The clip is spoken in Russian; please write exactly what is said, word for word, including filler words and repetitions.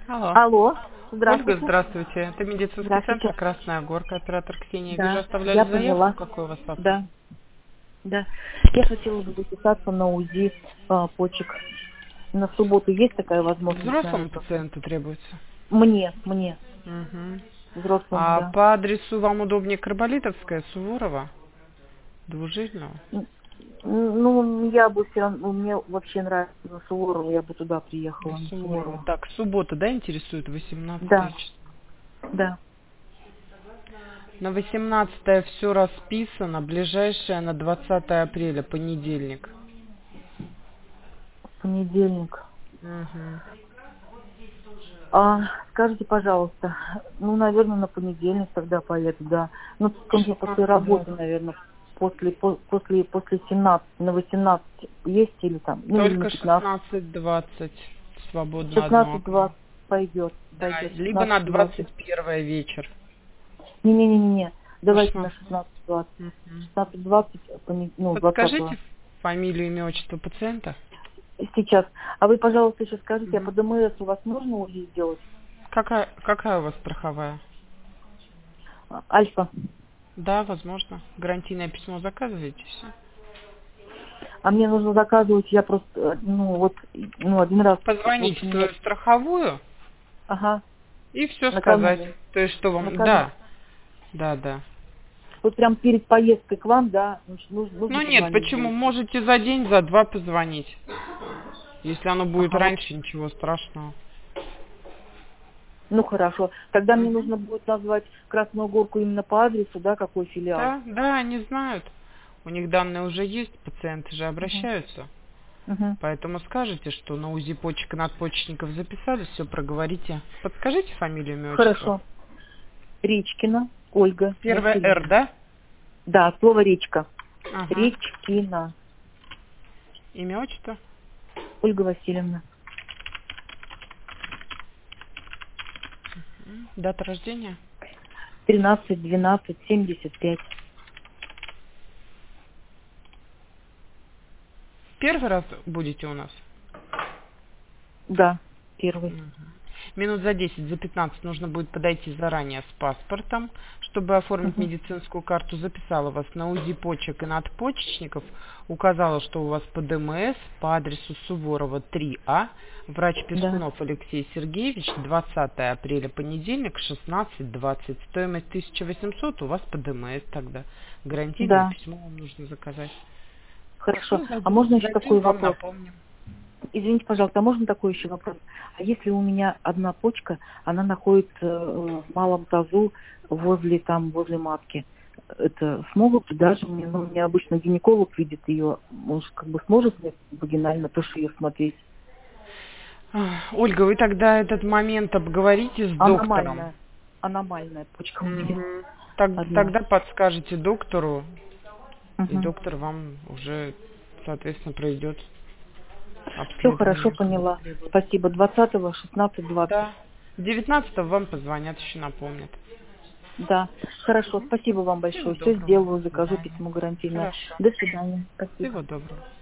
Алло. Алло, Ольга, здравствуйте. здравствуйте. Это медицинский центр Здравствуйте. «Красная горка», оператор Ксения. Вижу, Да, я оставляли заявку. поняла. Какой у вас вопрос? Да, да. Я хотела бы записаться на УЗИ а, почек. На субботу есть такая возможность на Взрослому это? пациенту требуется. Мне, мне, Мгм. взрослому, А да. по адресу вам удобнее Карболитовская, Суворова, Двужильного? М, Ну, я бы все равно, мне вообще нравится на Суворова, я бы туда приехала, на Суворова. Суворова. Так, суббота, да, интересует восемнадцатое Да, число? да, На восемнадцатое все расписано, ближайшее на двадцатое апреля, понедельник. понедельник. Мгм. А, скажите, пожалуйста, ну, наверное, на понедельник тогда поеду, да. Ну, только мне после шестнадцать работы, двадцать. наверное, после, по- после, после семнадцати, на восемнадцать есть или там, ну, или на Только пятнадцать. шестнадцать двадцать свободно одно шестнадцать окно. двадцать пойдет, Да, пойдет, либо на шестнадцать двадцать. двадцать первое вечер. Не-не-не-не, На давайте на шестнадцать. шестнадцать двадцать. Мгм. шестнадцать двадцать, пони- ну, двадцатого. Подскажите фамилию, имя, отчество пациента. Сейчас. А вы, пожалуйста, еще скажите, а по Мгм. ДМС у вас можно УЗИ сделать? Какая, какая у вас страховая? А, Альфа. Да, возможно. Гарантийное письмо заказываете, все. А мне нужно заказывать, я просто, э, ну, вот, ну, один раз, в Позвонить в общем, нет. свою страховую Ага, и все сказать. накануне. То есть, что вам... Накануне. Да, да, да. Вот прям перед поездкой к вам, да, нужно, нужно нужно Ну нет, позвонить почему? будет. Можете за день, за два позвонить. Если оно будет Ага, вот. раньше, ничего страшного. Ну хорошо. Тогда мне Мгм. нужно будет назвать Красную Горку именно по адресу, да, какой филиал. Да, да, они знают. У них данные уже есть, пациенты же Угу. обращаются. Угу. Поэтому скажете, что на УЗИ почек и надпочечников записали, все проговорите. Подскажите фамилию, имя, отчество. Хорошо. Речкина Ольга Первое «Р», Васильевна. да? Да, слово речка. Ага. Речкина Имя, отчество. Ольга Васильевна. М, Дата рождения. тринадцать двенадцать семьдесят пять. Первый раз будете у нас? Да, первый. Мгм. Минут за десять, за пятнадцать нужно будет подойти заранее с паспортом, чтобы оформить Угу. медицинскую карту. Записала вас на УЗИ почек и надпочечников, указала, что у вас по ДМС по адресу Суворова три А, врач Да, Перстунов Алексей Сергеевич, двадцатое апреля, понедельник, шестнадцать двадцать. Стоимость тысяча восемьсот, у вас по ДМС тогда. Гарантийное да, письмо вам нужно заказать. хорошо. Все, А можно еще зайдем, такой вам вопрос? напомним. Извините, пожалуйста, а можно такой еще вопрос? А если у меня одна почка, она находится э, в малом тазу возле там, возле матки, это смогут даже мне, ну, мне обычно гинеколог видит ее, может, как бы сможет мне вагинально тоже ее смотреть? Ах, Ольга, вы тогда этот момент обговорите с доктором. Аномальная, аномальная почка у меня Мгм. Так- одна. тогда подскажете доктору, и Угу. доктор вам уже, соответственно, пройдет Все хорошо, обследование, когда поняла. требуется. Спасибо. Двадцатого, шестнадцать двадцать. Да. девятнадцатого вам позвонят, еще напомнят. Да, хорошо. Спасибо вам Всего большое. Все доброго. сделаю, До закажу свидания. письмо гарантийное. Хорошо. До свидания. Спасибо. Всего доброго.